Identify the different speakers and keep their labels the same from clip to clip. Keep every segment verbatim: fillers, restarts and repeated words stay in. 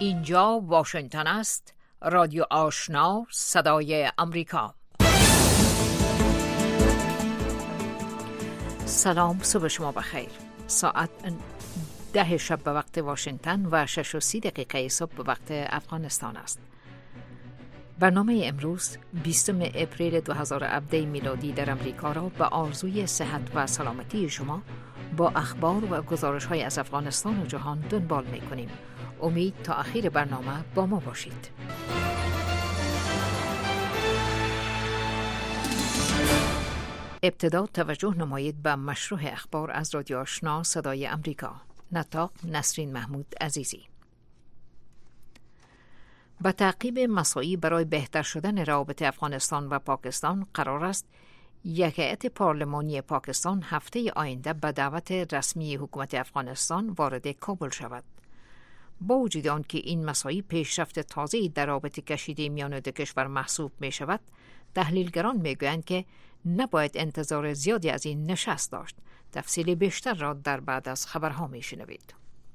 Speaker 1: اینجا واشنگتن است، رادیو آشنا، صدای امریکا. سلام، صبح شما بخیر. ساعت ده شب به وقت واشنگتن و شش و سی دقیقه صبح به وقت افغانستان است. برنامه امروز بیستم اپریل دو هزار و هفده میلادی در امریکا را به آرزوی صحت و سلامتی شما با اخبار و گزارش‌های از افغانستان و جهان دنبال می‌کنیم. امید تا اخیر برنامه با ما باشید. ابتدا توجه نمایید به مشروع اخبار از رادیو آشنا صدای امریکا. نطاق نسرین محمود عزیزی. به تعقیب مساعی برای بهتر شدن روابط افغانستان و پاکستان قرار است یک هیئت پارلمانی پاکستان هفته آینده به دعوت رسمی حکومت افغانستان وارد کابل شود. با وجود آنکه این مساعی پیشرفت تازه‌ای در رابط کشیده میان دو کشور محسوب می شود، تحلیلگران می گویند که نباید انتظار زیادی از این نشست داشت. تفصیل بیشتر را در بعد از خبرها می شنوید.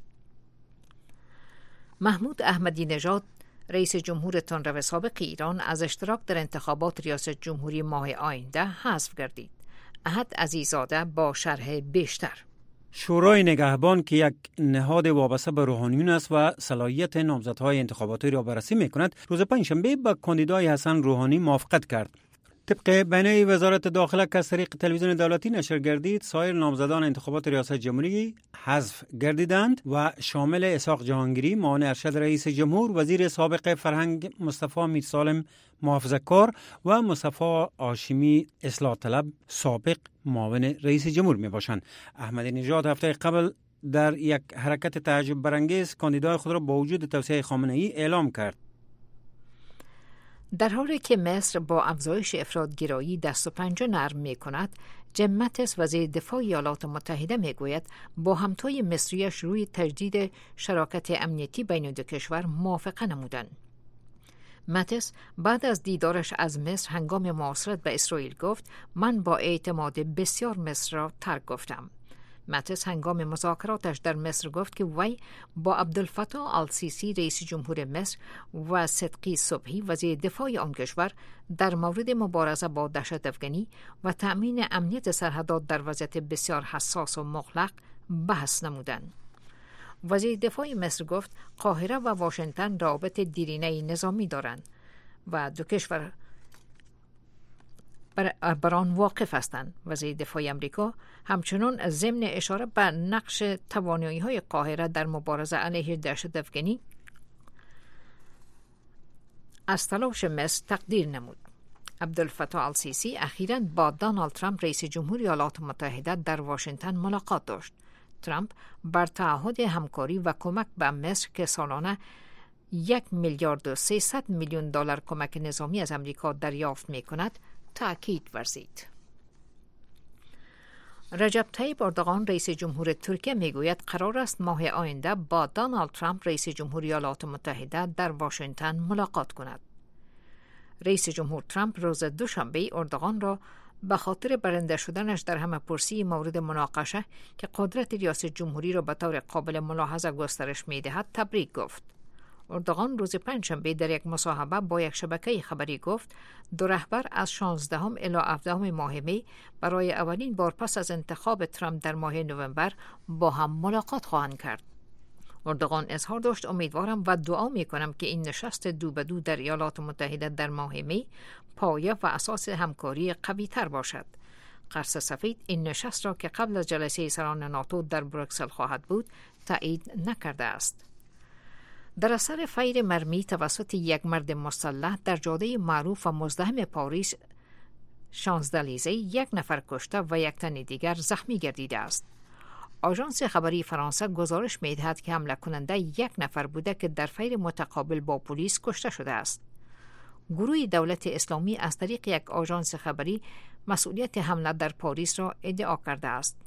Speaker 1: محمود احمدی نژاد، رئیس جمهور تندرو سابق ایران، از اشتراک در انتخابات ریاست جمهوری ماه آینده حذف گردید. احد عزیزاده با شرح بیشتر.
Speaker 2: شورای نگهبان که یک نهاد وابسته به روحانیون است و صلاحیت نامزدهای انتخاباتی را بررسی می‌کند، روز پنجشنبه با کاندیدای حسن روحانی موافقت کرد. طبق بیانیه وزارت داخله که از طریق تلویزیون دولتی نشر گردید، سایر نامزدان انتخابات ریاست جمهوری حذف گردیدند و شامل اسحاق جهانگیری، معاون ارشد رئیس جمهور، وزیر سابق فرهنگ مصطفی میرسالم محافظه‌کار و مصطفی هاشمی اصلاح طلب سابق معاون رئیس جمهور می باشند. احمدی نژاد هفته قبل در یک حرکت تعجب برانگیز کاندیدای خود را با وجود توصیه خامنه‌ای اعلام کرد.
Speaker 1: در حالی که مصر با افزایش افراط‌گرایی دست و پنجه نرم می کند، جیم ماتیس وزیر دفاع ایالات متحده می گوید با همتای مصریش روی تجدید شراکت امنیتی بین دو کشور موافقه نمودند. ماتیس بعد از دیدارش از مصر هنگام معاصرت به اسرائیل گفت: من با اعتماد بسیار مصر را ترک گفتم. ماتیس هنگام مذاکراتش در مصر گفت که وی با عبدالفتاح السیسی رئیس جمهور مصر و صدقی صبحی وزیر دفاع آن کشور در مورد مبارزه با دهشت افغانی و تأمین امنیت سرحدات در وضعیت بسیار حساس و مغلق بحث نمودند. وزیر دفاع مصر گفت قاهره و واشنگتن روابط دیرینه نظامی دارند و دو کشور بر, بر آن واقف هستند. وزیر دفاع امریکا همچنان ضمن اشاره به نقش توانایی‌های قاهره در مبارزه علیه دهشت افغانی از تلاش مصر تقدیر نمود. عبدالفتاح السیسی اخیراً با دونالد ترامپ رئیس جمهور ایالات متحده در واشنگتن ملاقات داشت. ترامپ بر تعهد همکاری و کمک به مصر که سالانه یک میلیارد و سیصد میلیون دلار کمک نظامی از امریکا دریافت می کند تأکید ورزید. رجب طیب اردوغان رئیس جمهور ترکیه می گوید قرار است ماه آینده با دونالد ترامپ رئیس جمهور ایالات متحده در واشنگتن ملاقات کند. رئیس جمهور ترامپ روز دوشنبه اردوغان را به خاطر برنده شدنش در همه پرسی مورد مناقشه که قدرت ریاست جمهوری را به طور قابل ملاحظه گسترش می دهد تبریک گفت. اردوغان روز پنجشنبه در یک مصاحبه با یک شبکه خبری گفت دو رهبر از شانزدهم الی هفدهم ماه می برای اولین بار پس از انتخاب ترامپ در ماه نوامبر با هم ملاقات خواهند کرد. اردوغان اظهار داشت امیدوارم و دعا می کنم که این نشست دو به دو در ایالات متحده در ماه می پایه و اساس همکاری قوی تر باشد. قرص سفید این نشست را که قبل از جلسه سران ناتو در بروکسل خواهد بود تایید نکرده است. در اثر فیر مرمی توسط یک مرد مسلح در جاده معروف و مزدحم پاریس شانزلیزه یک نفر کشته و یک تن دیگر زخمی گردیده است. آژانس خبری فرانسه گزارش می‌دهد که حمله کننده یک نفر بوده که در فیر متقابل با پلیس کشته شده است. گروه دولت اسلامی از طریق یک آژانس خبری مسئولیت حمله در پاریس را ادعا کرده است.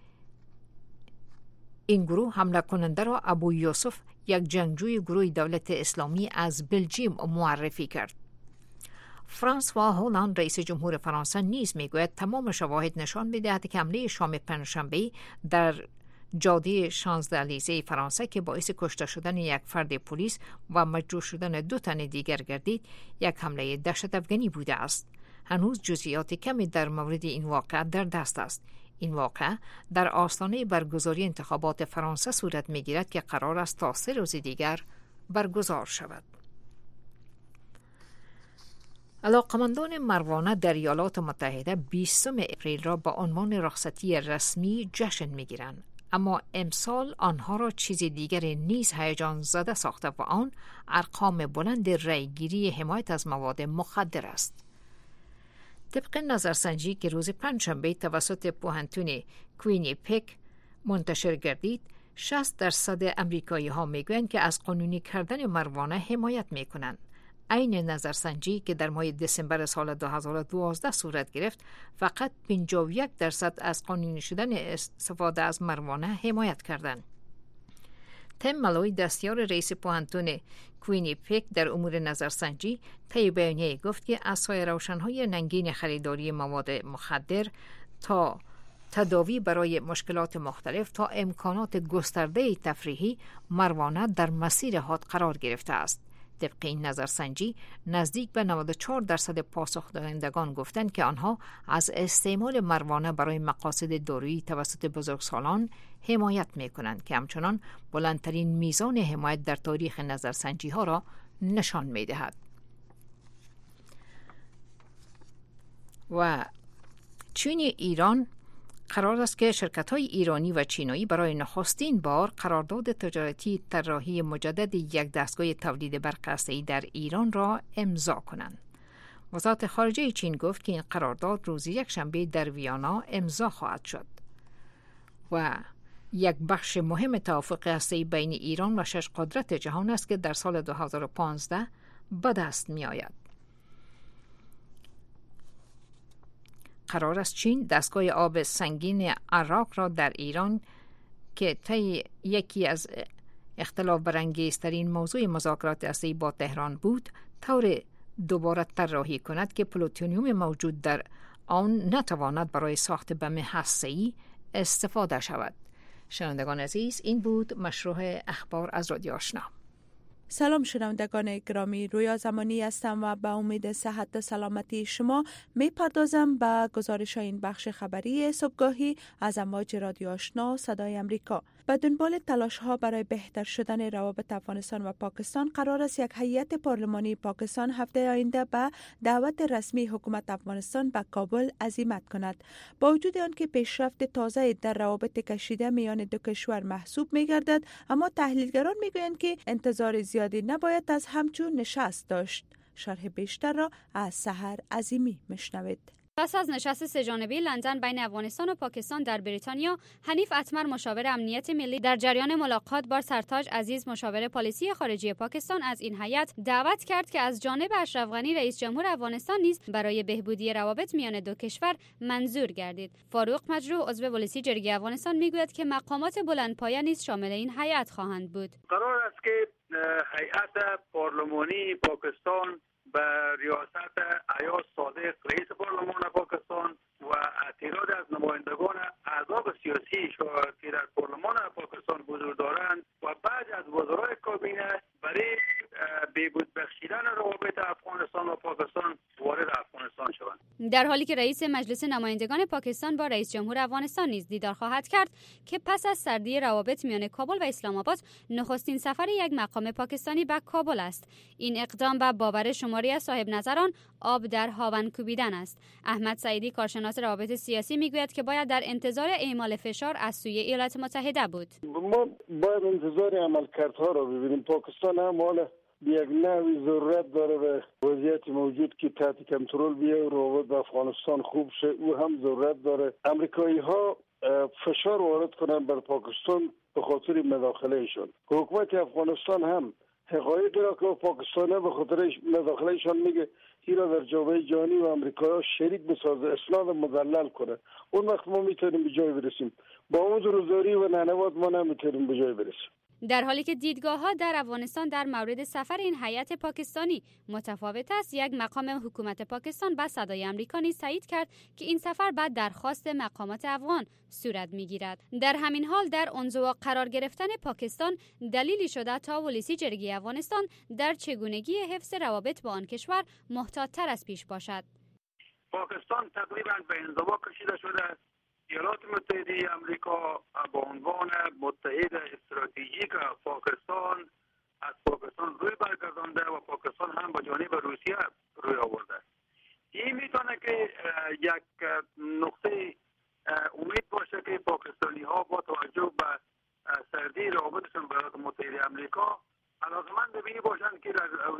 Speaker 1: این گروه حمله کننده را ابو یوسف، یک جنگجوی گروه دولت اسلامی از بلژیم معرفی کرد. فرانسوا هولند رئیس جمهور فرانسه نیز میگوید تمام شواهد نشان می‌دهد که حمله شام پنجشنبه در جاده شانزلیزه فرانسه که باعث کشته شدن یک فرد پلیس و مجروح شدن دو تن دیگر گردید، یک حمله دهشت افغانی بوده است. هنوز جزئیات کمی در مورد این واقعه در دست است. این واقعه در آستانه برگزاری انتخابات فرانسه صورت می‌گیرد که قرار است تا سه روز دیگر برگزار شود. علاقمندان مروانه در ایالات متحده بیستم اپریل را با عنوان رخصتی رسمی جشن می‌گیرند، اما امسال آنها را چیز دیگر نیز هیجان زده ساخته و آن ارقام بلند رأی‌گیری حمایت از مواد مخدر است. طبق نظرسنجی که روز پنجشنبه توسط پوهنتون کوینیپک منتشر گردید، شصت درصد امریکایی ها میگویند که از قانونی کردن مروانه حمایت میکنند. عین نظرسنجی که در ماه دسامبر سال دو هزار و دوازده صورت گرفت، فقط پنجاه و یک درصد از قانونی شدن استفاده از مروانه حمایت کردند. تم مالوی، دستیار رئیس پوهنتون کوینیپک در امور نظرسنجی، طی بیانیه گفت که از سایر روشن‌های ننگین خریداری مواد مخدر تا تداوی برای مشکلات مختلف تا امکانات گسترده تفریحی، مروانه در مسیر حاد قرار گرفته است. طبق این نظرسنجی، نزدیک به نود و چهار درصد پاسخ دهندگان گفتند که آنها از استعمال مروانه برای مقاصد دارویی توسط بزرگسالان حمایت می‌کنند که همچنان بلندترین میزان حمایت در تاریخ نظرسنجی ها را نشان می‌دهد. و چین ایران قرار است که شرکت‌های ایرانی و چینایی برای نخستین بار قرارداد تجارتی طراحی مجدد یک دستگاه تولید برق هسته‌ای در ایران را امضا کنند. وزارت خارجه چین گفت که این قرارداد روز یکشنبه در ویانا امضا خواهد شد و یک بخش مهم توافق هسته‌ای بین ایران و شش قدرت جهان است که در سال دو هزار و پانزده به دست می‌آید. قرار است چین دستگاه آب سنگین عراق را در ایران که طی یکی از اختلاف برانگیزترین موضوع مذاکرات هسته‌ای با تهران بود، طور دوباره طراحی کند که پلوتونیوم موجود در آن نتواند برای ساخت بم هسته‌ای استفاده شود. شنوندگان عزیز، این بود مشروع اخبار از رادیو آشنا.
Speaker 3: سلام شنوندگان گرامی، رویا زمانی هستم و به امید صحت و سلامتی شما می پردازم به گزارش این بخش خبری صبحگاهی از امواج رادیو آشنا صدای امریکا. به دنبال تلاش ها برای بهتر شدن روابط افغانستان و پاکستان، قرار است یک هیئت پارلمانی پاکستان هفته آینده به دعوت رسمی حکومت افغانستان به کابل عزیمت کند. با وجود آنکه پیشرفت تازه در روابط کشیده میان دو کشور محسوب می گردد، اما تحلیلگران می گویند که انتظار زیادی نباید از همچون نشست داشت. شرح بیشتر را از سحر عظیمی مشنوید.
Speaker 4: پس از نشست سه‌جانبه لندن بین افغانستان و پاکستان در بریتانیا، حنیف اتمر مشاور امنیت ملی در جریان ملاقات با سرتاج عزیز مشاور پالیسی خارجی پاکستان از این هیئت دعوت کرد که از جانب اشرف غنی رئیس جمهور افغانستان نیز برای بهبودی روابط میان دو کشور منظور گردید. فاروق مجروح عضو پلیسی جرگه افغانستان میگوید که مقامات بلندپایه نیز شامل این هیئت خواهند بود.
Speaker 5: قرار است که هیئت پارلمانی پاکستان به ریاست ایاز صادق رئیس پارلمان پاکستان و تعداد از نمایندگان احزاب سیاسی که در پارلمان پاکستان حضور دارند و بعضی از وزرای کابینه برای بهبود بخشیدن روابط افغانستان و پاکستان وارد افغانستان شوند.
Speaker 4: در حالی که رئیس مجلس نمایندگان پاکستان با رئیس جمهور افغانستان نیز دیدار خواهد کرد که پس از سردی روابط میان کابل و اسلام آباد نخستین سفر یک مقام پاکستانی به کابل است. این اقدام به باور شماری از صاحب نظران آب در هاون کوبیدن است. احمد سعیدی کارشناس روابط سیاسی میگوید که باید در انتظار اعمال فشار از سوی ایالات متحده بود.
Speaker 6: ما باید انتظار عملکردها را ببینیم. پاکستان هم حالا یک نوعی ضرورت داره به وضعیت موجود که تحت کنترل بیه و روابط با افغانستان خوب شه. او هم ضرورت داره امریکایی ها فشار وارد کنن بر پاکستان به خاطر مداخلهشون. حکومت افغانستان هم حقایقی را که پاکستان به خاطر مداخلهشان میگه ایرا در جامعه جهانی و امریکا شریک بسازه، اسناد مدلل کنه. اون وقت ما میتونیم به جای برسیم. با اون روزداری و ننوات ما نمیتونیم به جای برسیم.
Speaker 4: در حالی که دیدگاه‌ها در افغانستان در مورد سفر این هیئت پاکستانی متفاوت است، یک مقام حکومت پاکستان با صدای آمریکا نیز تایید کرد که این سفر بعد درخواست مقامات افغان صورت می‌گیرد. در همین حال در انزوا قرار گرفتن پاکستان دلیلی شده تا ولسی جرگی افغانستان در چگونگی حفظ روابط با آن کشور محتاط‌تر از پیش باشد.
Speaker 5: پاکستان تقریبا به انزوا کشیده شده. ایالات متحده آمریکا با عنوان متحد استراتژیک پاکستان از پاکستان روی برگردانده و پاکستان هم با جانب روسیه روی آورده. این میتونه که یک نقطه امید باشه که پاکستانی ها با توجه به سردی روابطشون با ایالات متحده آمریکا علاقمند به این باشند که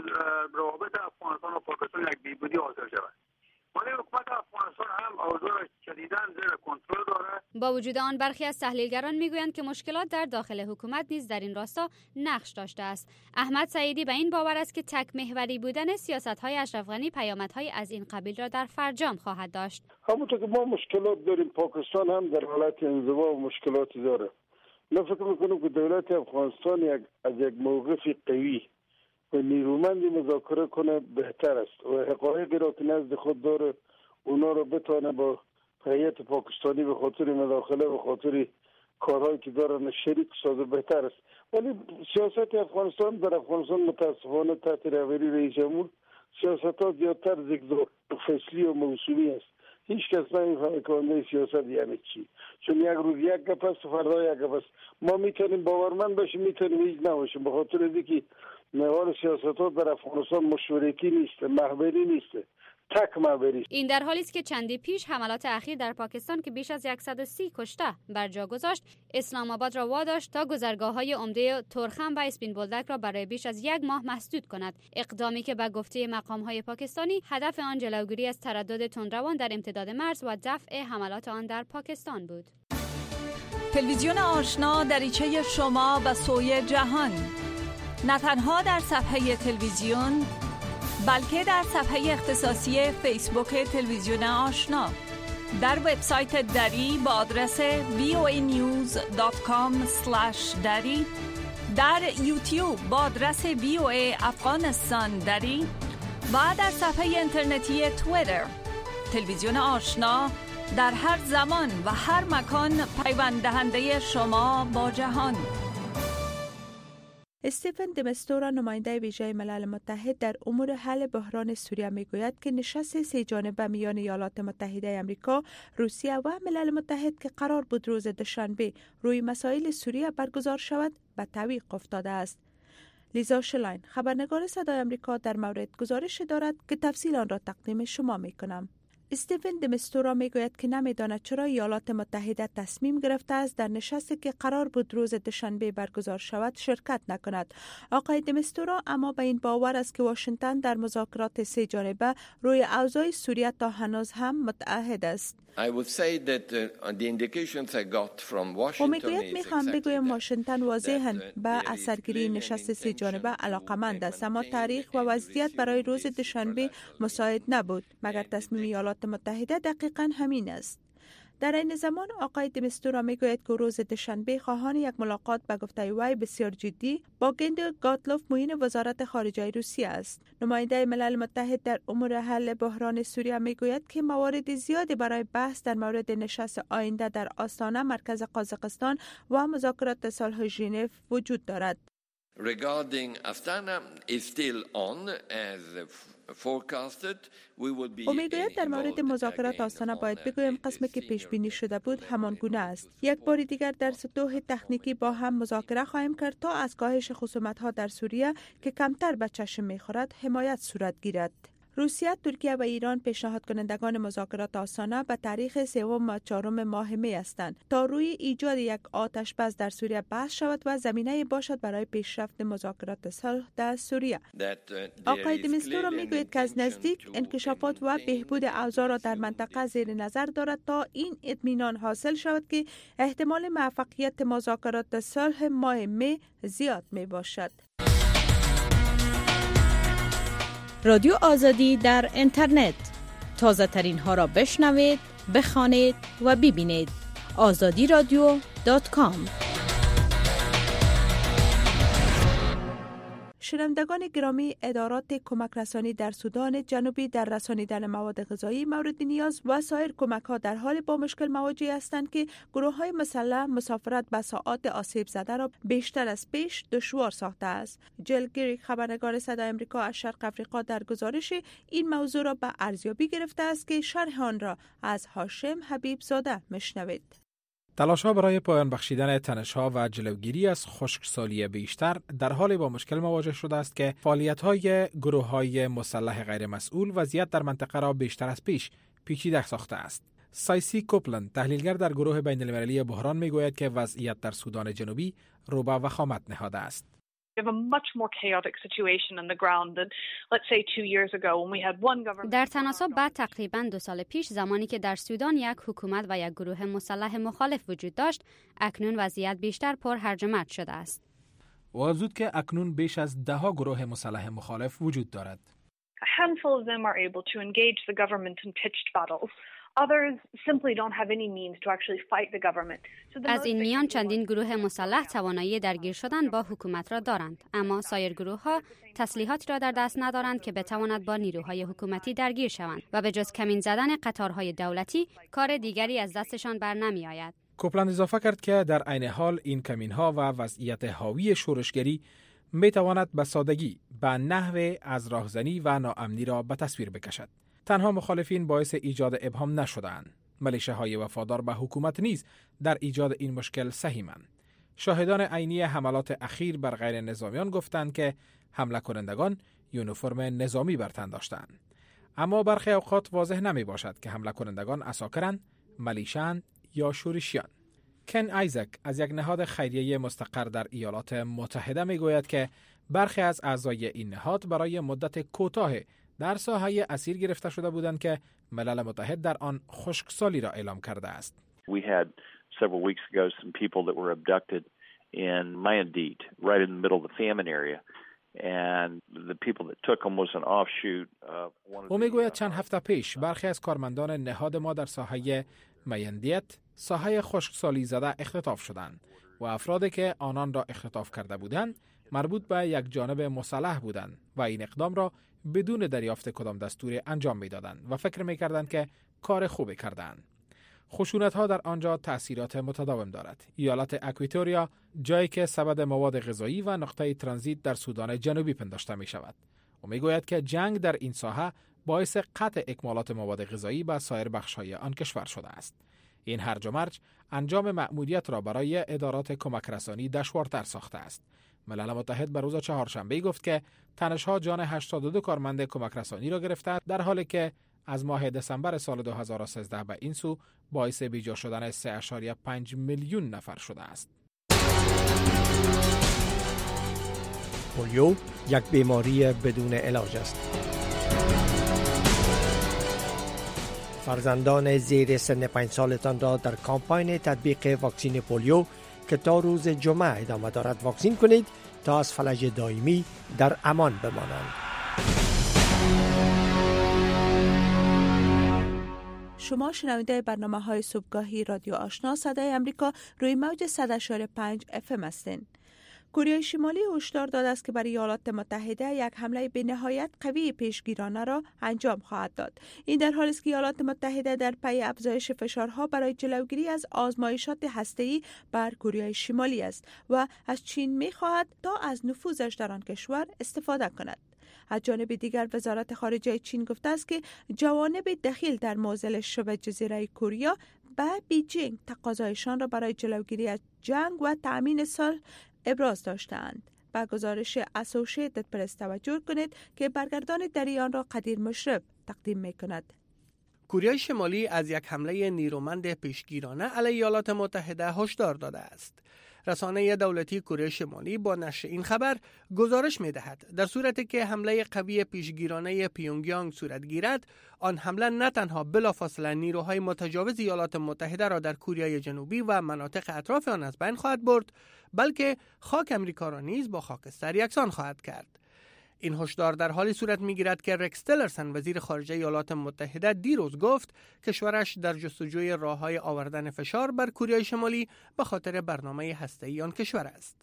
Speaker 5: روابط افغانستان و پاکستان یک بیبودی حاصل شود. ولی حکومت افغانستان هم اوضاع را شدیداً زیر کنترل داره.
Speaker 4: با وجود آن برخی از تحلیلگران میگویند که مشکلات در داخل حکومت نیز در این راستا نقش داشته است. احمد سعیدی به این باور است که تک محوری بودن سیاست‌های اشرف غنی پیامدهای از این قبیل را در فرجام خواهد داشت.
Speaker 6: همونطور که ما مشکلات داریم، پاکستان هم در حالت انزوا و مشکلاتی داره. من فکر میکنم که دولت افغانستان یک از یک موقف قوی و نیرومندی مذاکره کنه بهتر است و حقایقی را که نزد خود داره اونا رو بتونه با هیئت پاکستانی به خاطر مداخله و خاطر کارهایی که دارن شریک سازه بهتر است. ولی سیاست افغانستان در افغانستان متاسفانه تحت رهبری رئیس جمهور سیاست ها زیادتر زیگزاگ فصلی و موسومی است. هیچ کس نمیفهمه که سیاست یعنی چی، چون یک روز یک گپ است، فردا یک گپ است. ما میتونیم باورمند باشیم، میتونیم هیچ نباشیم، به خاطر اینکه محور سیاست ها در افغانستان مشورتی نیست، محوری نیست، تک محوری.
Speaker 4: این در حالی است که چندی پیش حملات اخیر در پاکستان که بیش از صد و سی کشته بر جا گذاشت، اسلام آباد را واداشت تا گذرگاه‌های عمده ترخم و اسپین بولدک را برای بیش از یک ماه مسدود کند. اقدامی که به گفته مقام‌های پاکستانی هدف آن جلوگیری از تردد تندروان در امتداد مرز و دفع حملات آن در پاکستان بود.
Speaker 7: تلویزیون آشنا دریچه شما و سوی جهان، نه تنها در صفحه تلویزیون بلکه در صفحه اختصاصی فیسبوک تلویزیون آشنا، در وبسایت دری با آدرس وی او ای نیوز دات کام اسلش دری، در یوتیوب با آدرس وی او ای افغانستان دری و در صفحه اینترنتی توییتر. تلویزیون آشنا در هر زمان و هر مکان پیوند دهنده شما با جهان.
Speaker 3: استیفن د مستورا نماینده ویژه ملل متحد در امور حل بحران سوریه میگوید که نشست سه جانبه میان ایالات متحده آمریکا، روسیه و ملل متحد که قرار بود روز دوشنبه روی مسائل سوریه برگزار شود به تعویق افتاده است. لیزا شلاین، خبرنگار صدای آمریکا، در مورد گزارش دارد که تفصیل آن را تقدیم شما میکنم. استیفن د مستورا میگوید که نمیداند چرا ایالات متحده تصمیم گرفته است در نشستی که قرار بود روز دوشنبه برگزار شود شرکت نکند. آقای د مستورا اما به این باور است که واشنگتن در مذاکرات سه جانبه روی اوضاع سوریه تا هنوز هم متعهد است. او میگوید میخوام بگویم واشنگتن واضحاً به اثرگیری نشست سه جانبه علاقمند است، اما تاریخ و وضعیت برای روز دوشنبه مساعد نبود، مگر تصمیم ایالات متحده دقیقاً همین است. در این زمان آقای د مستورا میگوید که روز دوشنبه خواهان یک ملاقات به گفته وی بسیار جدی با گند گاتلوف معین وزارت خارجه روسیه است. نماینده ملل متحد در امور حل بحران سوریه میگوید که موارد زیادی برای بحث در مورد نشست آینده در آستانه مرکز قازقستان و مذاکرات صلح ژنو وجود دارد.
Speaker 8: Regarding Astana is still on as
Speaker 3: او میگوید در مورد مذاکرات آستانه باید بگویم قسمی که پیش بینی شده بود همان گونه است. یک بار دیگر در سطوح تکنیکی با هم مذاکره خواهیم کرد تا از کاهش خصومت‌ها در سوریه که کمتر به چشم می‌خورد حمایت صورت گیرد. روسیه، ترکیه و ایران پیشنهاد کنندگان مذاکرات آستانه به تاریخ سوم و چهارم ماه می هستند تا روی ایجاد یک آتش بس در سوریه بحث شود و زمینه باشد برای پیشرفت مذاکرات صلح در سوریه. آقای د مستورا میگوید که از نزدیک انکشافات و بهبود اوضاع را در منطقه زیر نظر دارد تا این اطمینان حاصل شود که احتمال موفقیت مذاکرات صلح ماه می زیاد می باشد.
Speaker 9: رادیو آزادی در اینترنت، تازه ترین ها را بشنوید، بخوانید و ببینید. آزادی رادیو دات کام
Speaker 3: شنوندگان گرامی، ادارات کمک رسانی در سودان جنوبی در رسانیدن مواد غذایی مورد نیاز و سایر کمک‌ها در حال با مشکل مواجه هستند که گروه‌های مسلح مسافرت به ساعات آسیب زده را بیشتر از پیش دشوار ساخته است. جل گریک، خبرنگار صدای آمریکا از شرق افریقا، در گزارش این موضوع را به ارزیابی گرفته است که شرح آن را از هاشم حبیب زاده میشنوید.
Speaker 10: تلاش‌ها برای پایان بخشیدن تنش‌ها و جلوگیری از خشکسالی بیشتر در حال با مشکل مواجه شده است که فعالیت‌های گروه‌های مسلح غیر مسئول وضعیت در منطقه را بیشتر از پیش پیچیده ساخته است. سایسی کوپلند، تحلیلگر در گروه بین‌المللی بحران، می‌گوید که وضعیت در سودان جنوبی رو به وخامت نهاده است.
Speaker 4: در تناسب با تقریباً دو سال پیش، زمانی که در سودان یک حکومت و یک گروه مسلح مخالف وجود داشت، اکنون وضعیت بیشتر پر هرج و مرج شده است.
Speaker 10: واضح که اکنون بیش از ده ها گروه مسلح مخالف وجود دارد.
Speaker 11: A handful of them are able to engage the government in pitched battles. Others simply don't have any means to actually fight the government.
Speaker 4: از این میان چندین گروه مسلح توانایی درگیر شدن با حکومت را دارند، اما سایر گروه ها تسلیحاتی را در دست ندارند که بتواند با نیروهای حکومتی درگیر شوند و به جز کمین زدن قطارهای دولتی کار دیگری از دستشان بر نمی آید.
Speaker 10: کوپلند اضافه کرد که در عین حال این کمین‌ها و وضعیت حاوی شورشگری می تواند به سادگی به نحو از راهزنی و ناامنی را به تصویر بکشد. تنها مخالفین باعث ایجاد ابهام نشده‌اند. ملیشه‌های وفادار به حکومت نیز در ایجاد این مشکل سهیمند. شاهدان عینی حملات اخیر بر غیر نظامیان گفتند که حمله کنندگان یونیفرم نظامی بر تن داشتند. اما برخی اوقات واضح نمی باشد که حمله کنندگان عساکرند، ملیشه‌اند یا شورشیان. کن آیزک از یک نهاد خیریه مستقر در ایالات متحده می گوید که برخی از اعضای این نهاد برای مدت کوتاه در ساحه اسیر گرفته شده بودند که ملل متحد در آن خشکسالی را اعلام کرده است.
Speaker 12: We had several weeks ago some people that were abducted in Mayandit, right in the middle of the famine area. And the people that took them was an offshoot of one of
Speaker 10: او میگوید چند هفته پیش برخی از کارمندان نهاد ما در ساحه میندیت، ساحه خشکسالی زده اختطاف شدند و افرادی که آنان را اختطاف کرده بودند مربوط به یک جانب مسلح بودند و این اقدام را بدون دریافت کدام دستور انجام میدادند و فکر میکردند که کار خوبی کردند. خشونت‌ها در آنجا تأثیرات متداوم دارد. ایالت اکواتوریا جایی که سبد مواد غذایی و نقطه ترانزیت در سودان جنوبی پنداشته می شود و می گوید که جنگ در این ساحه باعث قطع اکمالات مواد غذایی به سایر بخش‌های آن کشور شده است. این هرج و مرج انجام مأموریت را برای ادارات کمک رسانی دشوارتر ساخته است. ملل متحد بر روز چهارشنبه گفت که تنش‌ها جان هشتاد و دو کارمند کمک رسانی را گرفته، در حالی که از ماه دسامبر سال دو هزار و سیزده به این سو باعث بیجا شدن سه ممیز پنج میلیون نفر شده است.
Speaker 13: پولیو یک بیماری بدون علاج است. فرزندان زیر سن پنج سالتان را در کامپاین تطبیق واکسین پولیو که تا روز جمعه ادامه دارد واکسین کنید تا از فلج دائمی در امان بمانند.
Speaker 3: شما شنونده برنامه های صبحگاهی رادیو آشنا صدای امریکا روی موج صد و پنج اف ام هستند. کره شمالی هشدار داده است که برای ایالات متحده یک حمله بی‌نهایت قوی پیشگیرانه را انجام خواهد داد. این در حالی است که ایالات متحده در پی افزایش فشارها برای جلوگیری از آزمایشات هسته‌ای بر کره شمالی است و از چین می‌خواهد تا از نفوذش در آن کشور استفاده کند. از جانب دیگر وزارت خارجه چین گفته است که جوانب دخیل در معضل شبه جزیره کره به بیجینگ تقاضایشان را برای جلوگیری از جنگ و تأمین صلح ابراز داشتند. با گزارش اسوسییتد پرس توجه کنید که برگردان در آن را قدیر مشرف تقدیم می‌کند.
Speaker 14: کره شمالی از یک حمله نیرومند پیشگیرانه علیه ایالات متحده هشدار داده است. رسانه دولتی کره شمالی با نشر این خبر گزارش می‌دهد در صورتی که حمله قوی پیشگیرانه پیونگیانگ صورت گیرد، آن حمله نه تنها بلافاصله نیروهای متجاوز ایالات متحده را در کره جنوبی و مناطق اطراف آن از بین خواهد برد، بلکه خاک امریکا را نیز با خاکستر یکسان خواهد کرد. این هشدار در حالی صورت می‌گیرد که رکس تیلرسن وزیر خارجه ایالات متحده دیروز گفت کشورش در جستجوی راه‌های آوردن فشار بر کره شمالی به خاطر برنامه هسته‌ای آن کشور است.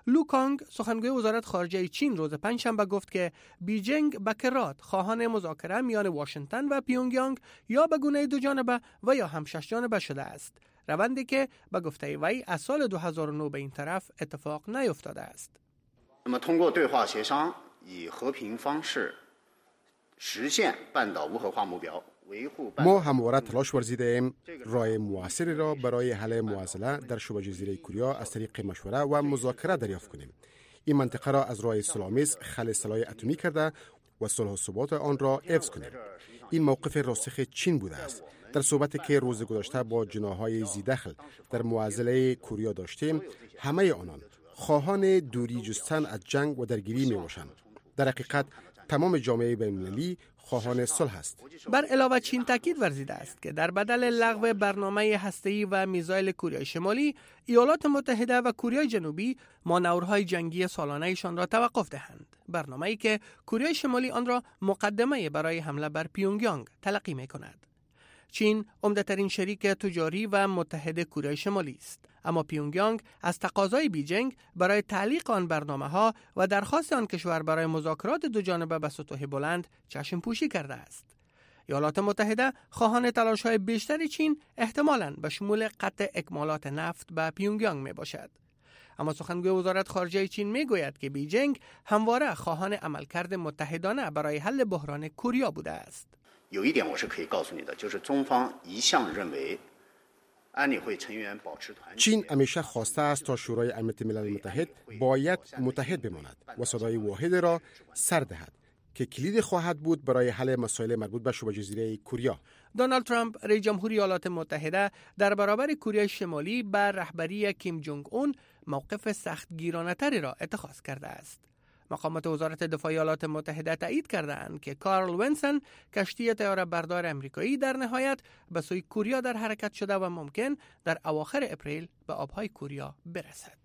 Speaker 14: لو کانگ سخنگوی وزارت خارجه چین روز پنجشنبه گفت که بیجینگ به کرات خواهان مذاکره میان واشنگتن و پیونگیانگ یا به گونه دو جانبه و یا هم شش جانبه شده است، روندی که به گفته وی از سال دو هزار و نه به این طرف اتفاق نیفتاده است.
Speaker 15: 那么通过对话协商以和平方式实现半岛无核化目标
Speaker 16: ما همواره تلاش ورزیدیم راه موثری را برای حل معضله در شبه جزیره کوریا از طریق مشوره و مذاکره دریافت کنیم. این منطقه را از راه صلح‌آمیز خلع سلاح اتمی کرده و صلح و ثبات آن را حفظ کنیم. این موقف راسخ چین بوده است. در صحبتی که روز گذشته با جناح‌های ذی‌دخل در معضله کوریا داشتیم، همه آنان خواهان دوری جستن از جنگ و درگیری میباشند. در حقیقت تمام جامعه بین‌المللی خواهان صلح است.
Speaker 14: بر علاوه چین تاکید ورزیده است که در بدل لغو برنامه هسته‌ای و میزایل کوریای شمالی، ایالات متحده و کوریای جنوبی مانورهای جنگی سالانه‌شان را توقف دهند. برنامه‌ای که کوریای شمالی آن را مقدمه برای حمله بر پیونگیانگ تلقی می‌کند. چین عمده‌ترین شریک تجاری و متحد کره شمالی است، اما پیونگیانگ از تقاضای بیجینگ برای تعلیق آن برنامه‌ها و درخواست آن کشور برای مذاکرات دو جانبه به سطوح بلند چشم پوشی کرده است. ایالات متحده خواهان تلاش‌های بیشتر چین احتمالاً به شمول قطع اکمالات نفت به پیونگیانگ میباشد. اما سخنگوی وزارت خارجه چین میگوید که بیجینگ همواره خواهان عملکرد متحدانه برای حل بحران کوریا بوده است.
Speaker 15: 有一点我是可以告诉你的，就是中方一向认为安理会成员保持团结。
Speaker 16: چین همیشه خواسته است تا شورای امنیت ملل متحد باید متحد بماند و صدای واحد را سر دهد که کلید خواهد بود برای حل مسائل مربوط به شبه جزیره کوریا.
Speaker 14: دونالد ترامپ رئیس جمهوری ایالات متحده در برابر کره شمالی بر رهبری کیم جونگ اون موقف سختگیرانه‌تری را اتخاذ کرده است. مقامات وزارت دفاع ایالات متحده تایید کردند که کارل وینسن کشتی طیاره بردار امریکایی در نهایت به سوی کوریا در حرکت شده و ممکن در اواخر اپریل به آبهای کوریا برسد.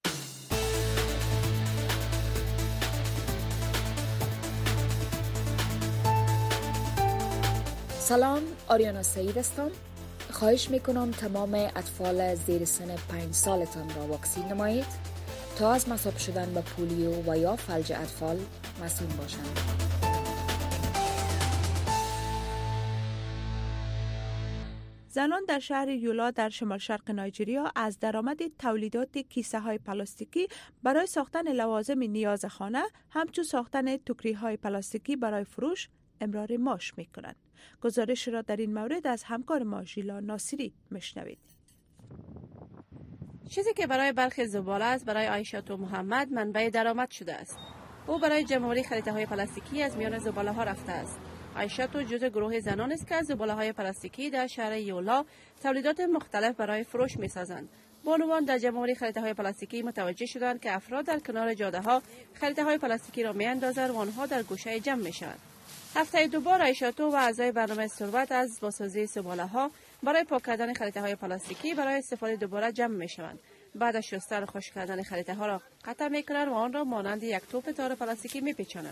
Speaker 17: سلام، آریانا سعید هستم. خواهش میکنم تمام اطفال زیر سن پنج سالتان را واکسین نمایید تا از مصاب شدن به پولیو و یا فلج اطفال مسئول باشند.
Speaker 3: زنان در شهر یولا در شمال شرق نایجریا از درآمد تولیدات کیسه های پلاستیکی برای ساختن لوازم نیاز خانه همچون ساختن توکری های پلاستیکی برای فروش امرار معاش می کنند. گزارش را در این مورد از همکار ما ژیلا ناصری میشنوید.
Speaker 18: چیزی که برای برخی زباله است، برای عایشات و محمد منبع درآمد شده است. او برای جمع‌آوری خریده‌های پلاستیکی از میان زباله ها رفته است. عایشات جزء گروه زنان است که از زباله های پلاستیکی در شهر یولا تولیدات مختلف برای فروش می‌سازند. بانوان در جمع‌آوری خریده‌های پلاستیکی متوجه شدند که افراد در کنار جاده‌ها خریده‌های پلاستیکی را می‌اندازند و آنها در گوشه جمع می‌شوند. هفته دوبار عایشاتو و اعضای برنامه ثروت از بازسازی زباله‌ها برای پاک کردن خریده‌های پلاستیکی برای استفاده دوباره جمع می‌شوند. بعد از شستن و خشک کردن خریده‌ها را قطع می‌کنند و آن را مانند یک توپ تار پلاستیکی می‌پیچانند.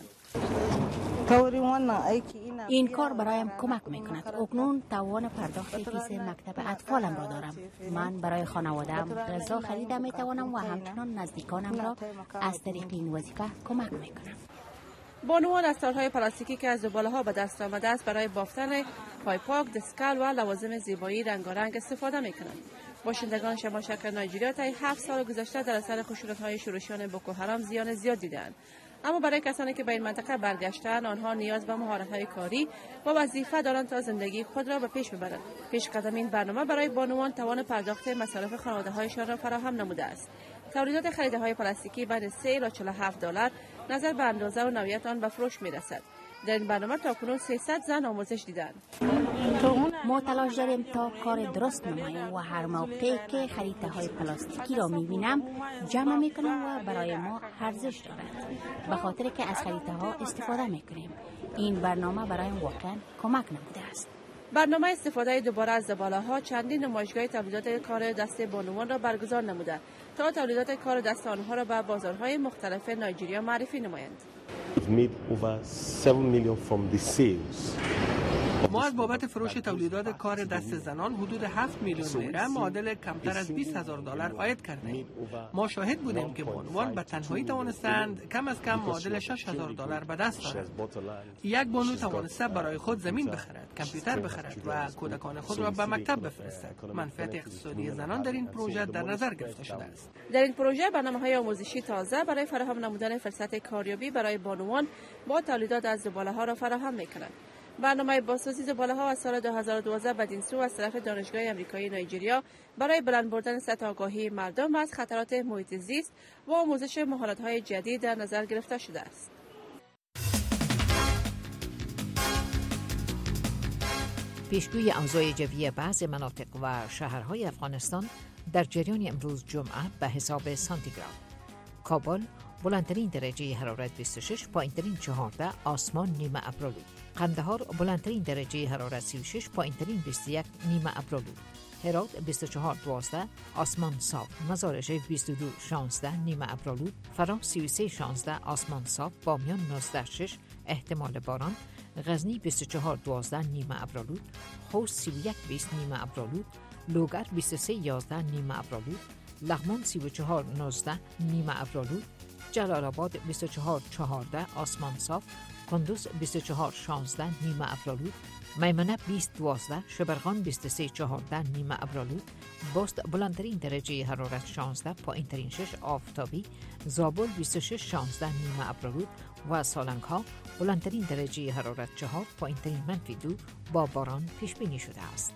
Speaker 19: این کار برایم کمک می‌کند. اکنون توان پرداخت فیس مکتب اطفالم را دارم. من برای خانواده‌ام غذا خرید می‌توانم و همچنان نزدیکانم را از طریق این وظیفه کمک می‌کنم.
Speaker 18: بانوان از تارهای پلاستیکی که از زباله‌ها به دست آمده است برای بافتن پایپاک، دستکل و لوازم زیبایی رنگارنگ استفاده می‌کنند. باشندگان شمال شرق نایجریا طی هفت سال گذشته در اثر خشونت‌های شورشیان بوکو حرام زیان زیاد دیدند. اما برای کسانی که به این منطقه برگشتند، آنها نیاز به مهارت‌های کاری و وظیفه دارند تا زندگی خود را به پیش ببرند. پیشقدمی این برنامه برای بانوان توان پرداخت مصارف خانواده‌هایشان را فراهم نموده است. تولیدات خریده‌های پلاستیکی بین سه الی چهل و هفت دلار نظر به اندازه و نوعیت آن به فروش می‌رسد. در این برنامه تاکنون سیصد زن آموزش دیدند.
Speaker 19: ما تلاش داریم تا کار درست نماییم و هر موقعی که خریده‌های پلاستیکی را می‌بینم جمع می‌کنم و برای ما ارزش دارد. به خاطر که از خریده‌ها استفاده می‌کنیم. این برنامه برای واقعا کمک نموده است.
Speaker 18: برنامه استفاده دوباره از زباله‌ها چندین نمایشگاه تولیدات کار دست بانوان را برگزار نموده تا تولیدات کار دست آنها را به بازارهای مختلف نایجریا معرفی نمایند.
Speaker 20: We've made over seven million from the sales
Speaker 14: ما از بابت فروش تولیدات کار دست زنان حدود هفت میلیون لیره معادل کمتر از بیست هزار دلار عاید کردیم. ما شاهد بودیم که بانوان به تنهایی توانستند کم از کم معادل شش هزار دلار به دست آورند. یک بانو توانسته برای خود زمین بخرد، کامپیوتر بخرد و کودکان خود را به مکتب بفرستد. منفعت اقتصادی زنان در این پروژه در نظر گرفته شده است.
Speaker 18: در این پروژه برنامه‌های آموزشی تازه برای فراهم نمودن فرصت کاریابی برای بانوان با تولیدات از زباله‌ها را فراهم می‌کنند. برنامه بازسازی زباله‌ها از سال دو هزار و دوازده بدین سو از طرف دانشگاه آمریکایی نایجریا برای بلند بردن سطح آگاهی مردم از خطرات محیط زیست و آموزش مهارت‌های جدید در نظر گرفته شده است.
Speaker 1: پیشگوی اوضاع جوی بعضی مناطق و شهرهای افغانستان در جریان امروز جمعه به حساب سانتیگراد. کابل بلندترین درجه حرارت بیست و شش، پایینترین چهارده، آسمان نیمه ابرآلود. قندهار بلندترین درجه حرارت سی و شش، پایینترین بیست و یک، نیمه ابرآلود. هرات بیست و چهار دوازده، آسمان صاف. مزار شریف بیست و دو شانزده، نیمه ابرآلود. فرا سی و سه شانزده، آسمان صاف. بامیان نوزده شش، احتمال باران. غزنی بیست و چهار دوازده، نیمه ابرآلود. خوست سی و یک بیست، نیمه ابرآلود. لوگر بیست و سه یازده، نیمه ابرآلود. لغمان سی و چهار نوزده، نیمه ابرآلود. جلال آباد بیست و چهار چهارده، آسمان صاف. کندوز بیست و چهار شانزده، نیمه ابرآلود. میمنه بیست دوازده، شبرغان بیست و سه چهارده، نیمه ابرآلود. بست بلندترین درجه حرارت شانزده، پایینترین شش، آفتابی. زابل بیست و شش شانزده، نیمه ابرآلود و سالنگ ها بلندترین درجه حرارت چهار، پایینترین منفی دو با باران پیش بینی شده است.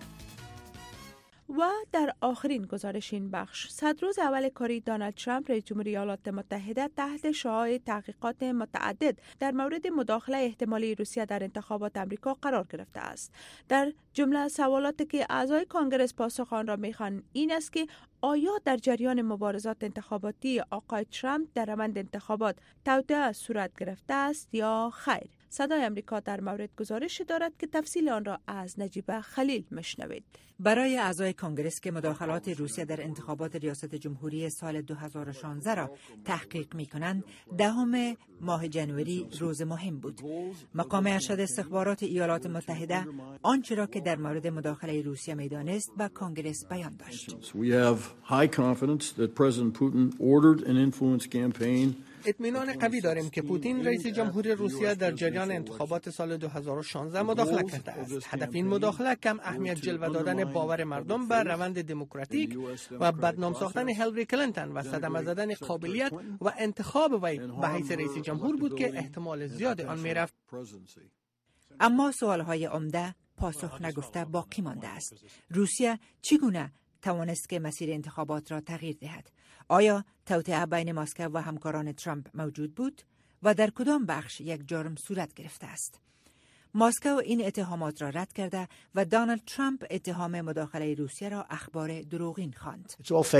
Speaker 3: و در آخرین گزارش این بخش، صدروز اول کاری دونالد ترامپ رئیس جمهوری ایالات متحده تحت شعاع تحقیقات متعدد در مورد مداخله احتمالی روسیه در انتخابات امریکا قرار گرفته است. در جمله سوالاتی که اعضای کانگرس پاسخ آن را می‌خواهند این است که آیا در جریان مبارزات انتخاباتی آقای ترامپ در روند انتخابات توطئه صورت گرفته است یا خیر؟ صدای امریکا در مورد گزارش دارد که تفصیل آن را از نجیبه خلیل مشنوید.
Speaker 20: برای اعضای کانگرس که مداخلات روسیه در انتخابات ریاست جمهوری سال دو هزار و شانزده را تحقیق می کنند، دهم ماه جنوری روز مهم بود. مقام ارشد استخبارات ایالات متحده آنچه را که در مورد مداخله روسیه می دانست به کانگرس بیان داشت.
Speaker 21: We have high confidence that President Putin ordered an influence campaign.
Speaker 14: اطمینان قوی داریم که پوتین رئیس جمهوری روسیه در جریان انتخابات سال دو هزار و شانزده مداخله کرده است. هدف این مداخله کم اهمیت جلوه دادن باور مردم به روند دموکراتیک و بدنام ساختن هیلاری کلینتون و صدمه زدن قابلیت و انتخاب وی به حیث رئیس جمهور بود که احتمال زیاد آن میرفت.
Speaker 20: اما سوالهای عمده پاسخ نگفته باقی مانده است. روسیه چگونه توانست که مسیر انتخابات را تغییر دهد؟ آیا توطئه بین مسکو و همکاران ترامپ موجود بود و در کدام بخش یک جرم صورت گرفته است؟ مسکو این اتهامات را رد کرده و دونالد ترامپ اتهام مداخله روسیه را اخبار دروغین خواند.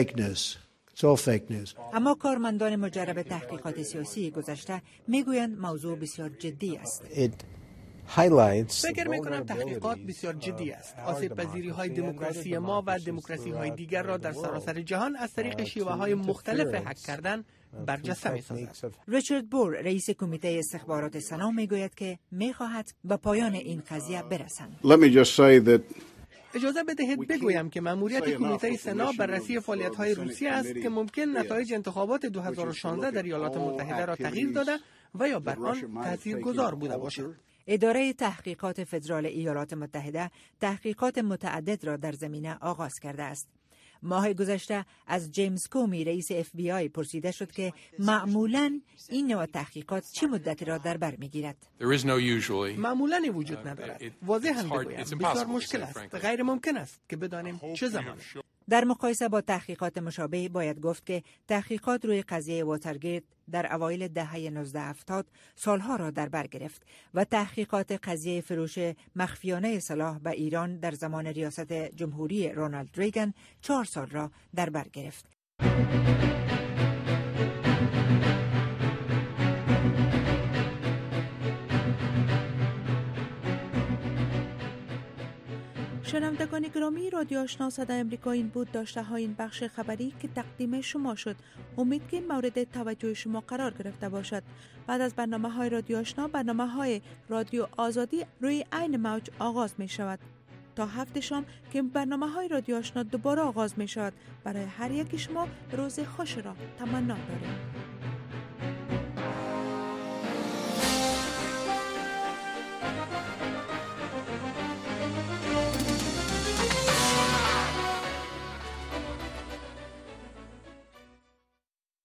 Speaker 20: اما کارمندان مجرب تحقیقات سیاسی گذشته میگویند موضوع بسیار جدی است.
Speaker 14: فکر میکنم تحقیقات بسیار جدی است. آسیب پذیری های دموکراسی ما و دموکراسی های دیگر را در سراسر جهان از طریق شیوه های مختلف هک کردن برجسته می‌سازد.
Speaker 20: ریچارد بور رئیس کمیته استخبارات سنا میگوید که میخواهد به پایان این قضیه برسند.
Speaker 14: اجازه بدهید بگویم که مأموریت کمیته سنا بررسی فعالیت‌های روسیه است که ممکن نتایج انتخابات دو هزار و شانزده در ایالات متحده را تغییر داده و یا بر آن تاثیرگذار بوده باشد.
Speaker 20: اداره تحقیقات فدرال ایالات متحده تحقیقات متعدد را در زمینه آغاز کرده است. ماه گذشته از جیمز کومی رئیس اف بی آی پرسیده شد که معمولاً این نوع تحقیقات چه مدتی را در بر میگیرد؟
Speaker 14: معمولاً وجود ندارد. واضحاً بگویم بسیار مشکل است. غیر ممکن است که بدانیم چه زمانی.
Speaker 20: در مقایسه با تحقیقات مشابه باید گفت که تحقیقات روی قضیه واترگیت در اوایل دهه نوزده هفتاد سالها را در بر گرفت و تحقیقات قضیه فروش مخفیانه سلاح به ایران در زمان ریاست جمهوری رونالد ریگن چهار سال را در بر گرفت.
Speaker 3: شنوندگان گرامی، رادیو آشنا صدای امریکا این بود داشته های این بخش خبری که تقدیم شما شد. امید که مورد توجه شما قرار گرفته باشد. بعد از برنامه های رادیو آشنا، برنامه های رادیو آزادی روی عین موج آغاز می شود. تا هفته شام که برنامه های رادیو آشنا دوباره آغاز می شود. برای هر یک شما روز خوش را تمنا داریم.